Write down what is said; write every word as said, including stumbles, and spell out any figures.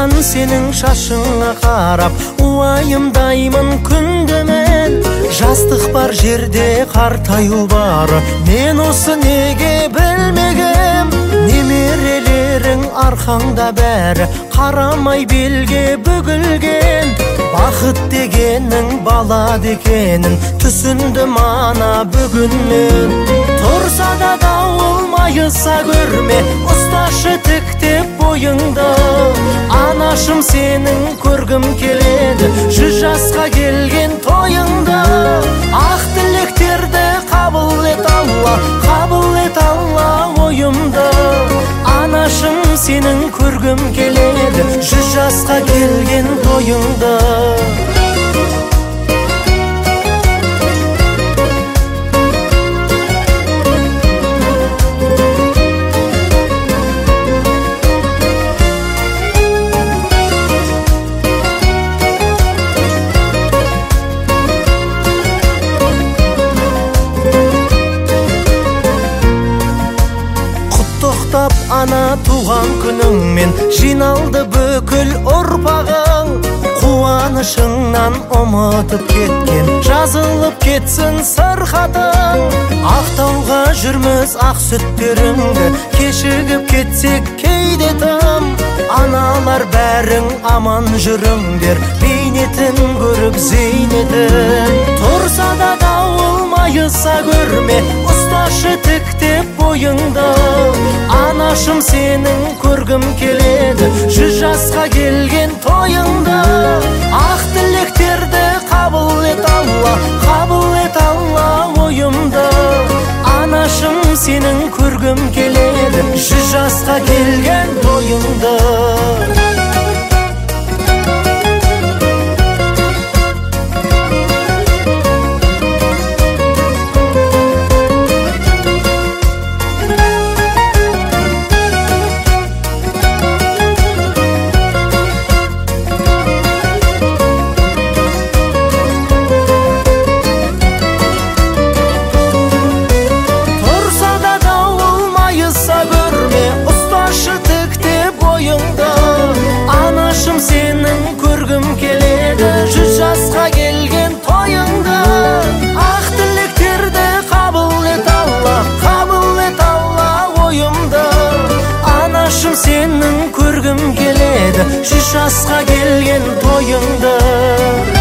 Маған сенің шашыңа қарап уайымдаймын күнде мен. Жастық бар жерде қартаю бар, мен осы неге білмегем. Немерелерің арқаңда бәрі, қарамай белге бүгілген. Бақыт дегенің бала дегенін түсіндім ана бүгін мен. Тұрса да дауыл майыса көрме, ұсташы тіктеп бойыңды. Анашым сенің көргім келеді, жүз жасқа келген тойыңды. Ақ тілектерді қабыл ет Алла, қабыл ет Алла ойымды. Анашым сенің көргім келеді, жүз жасқа келген тойыңды. Ана туған күніңмен жиналды бүкіл ұрпағың. Қуанышыңнан ұмытып кеткен, жазылып кетсін сырқатың. Ақтауға жүрміз ақ сүттеріңді, кешігіп кетсек кейде тым. Аналар бәрің аман жүріңдер, бейнетін көріп зейнетін. Тұрса да дауыл майыса көрме, ұсташы тіктеп бойыңды. Анашым сенің көргім келеді, жүз жасқа келген тойыңды. Ақ тілектерді қабыл ет Алла, қабыл ет Алла ойымды. Анашым сенің көргім келеді, жүз жасқа келген тойыңды. Анашым сенің көргім келеді, жүз жасқа келген тойыңды. Ақ тілектерді қабыл ет Алла, қабыл ет Алла ойымды. Анашым сенің көргім келеді, жүз жасқа келген тойыңды.